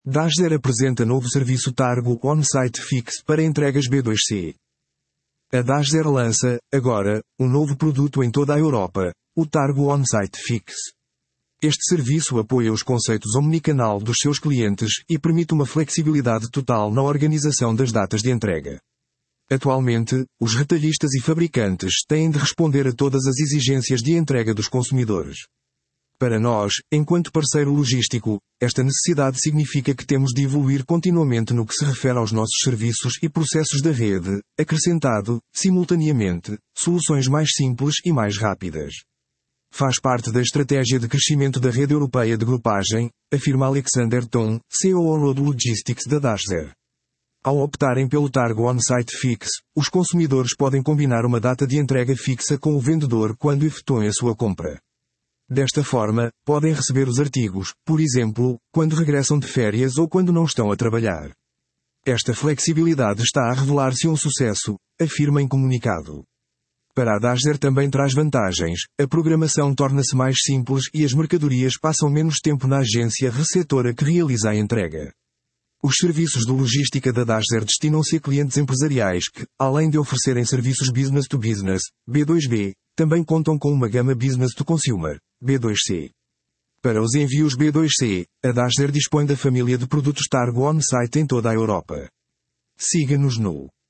Dashzer apresenta novo serviço Targo On-Site Fix para entregas B2C. A Dashzer lança, agora, um novo produto em toda a Europa, o Targo On-Site Fix. Este serviço apoia os conceitos omnicanal dos seus clientes e permite uma flexibilidade total na organização das datas de entrega. Atualmente, os retalhistas e fabricantes têm de responder a todas as exigências de entrega dos consumidores. Para nós, enquanto parceiro logístico, esta necessidade significa que temos de evoluir continuamente no que se refere aos nossos serviços e processos da rede, acrescentado, simultaneamente, soluções mais simples e mais rápidas. Faz parte da estratégia de crescimento da rede europeia de grupagem, afirma Alexander Ton, COO Road Logistics da Dashzer. Ao optarem pelo Targo On-Site Fix, os consumidores podem combinar uma data de entrega fixa com o vendedor quando efetuem a sua compra. Desta forma, podem receber os artigos, por exemplo, quando regressam de férias ou quando não estão a trabalhar. Esta flexibilidade está a revelar-se um sucesso, afirma em comunicado. Para a Dashzer também traz vantagens, a programação torna-se mais simples e as mercadorias passam menos tempo na agência receptora que realiza a entrega. Os serviços de logística da Dashzer destinam-se a clientes empresariais que, além de oferecerem serviços business to business, B2B, também contam com uma gama business to consumer, B2C. Para os envios B2C, a Dashzer dispõe da família de produtos Targo On-Site em toda a Europa. Siga-nos no